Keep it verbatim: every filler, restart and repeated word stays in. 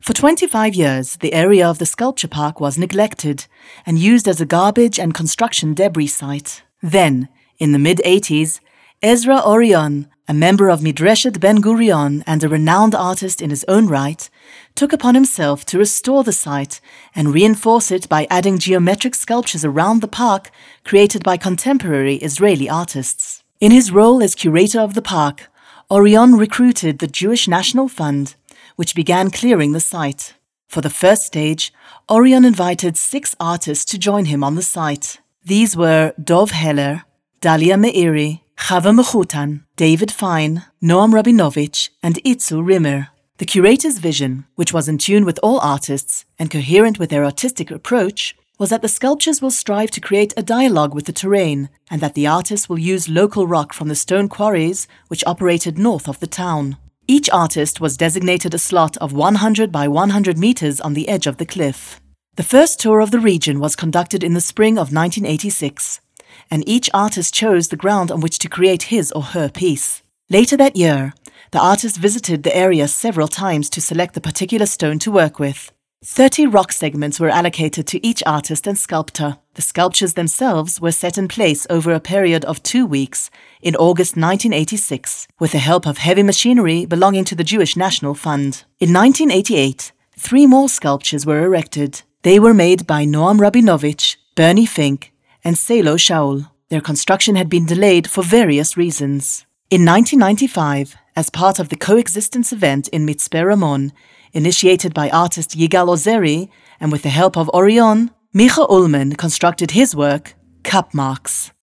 For twenty-five years, the area of the sculpture park was neglected and used as a garbage and construction debris site. Then, in the mid-eighties, Ezra Orion, a member of Midreshet Ben Gurion and a renowned artist in his own right, took upon himself to restore the site and reinforce it by adding geometric sculptures around the park created by contemporary Israeli artists. In his role as curator of the park, Orion recruited the Jewish National Fund, which began clearing the site. For the first stage, Orion invited six artists to join him on the site. These were Dov Heller, Dalia Meiri, Chava Mechutan, David Fine, Noam Rabinovich, and Itzu Rimmer. The curator's vision, which was in tune with all artists and coherent with their artistic approach, was that the sculptures will strive to create a dialogue with the terrain and that the artists will use local rock from the stone quarries which operated north of the town. Each artist was designated a slot of one hundred by one hundred meters on the edge of the cliff. The first tour of the region was conducted in the spring of nineteen eighty-six, and each artist chose the ground on which to create his or her piece. Later that year, the artist visited the area several times to select the particular stone to work with. Thirty rock segments were allocated to each artist and sculptor. The sculptures themselves were set in place over a period of two weeks in August nineteen eighty-six, with the help of heavy machinery belonging to the Jewish National Fund. In nineteen eighty-eight, three more sculptures were erected. They were made by Noam Rabinovich, Bernie Fink, and Selo Shaul. Their construction had been delayed for various reasons. In nineteen ninety-five, as part of the coexistence event in Mitzpe Ramon, initiated by artist Yigal Ozeri, and with the help of Orion, Micha Ullman constructed his work, Cup Marks.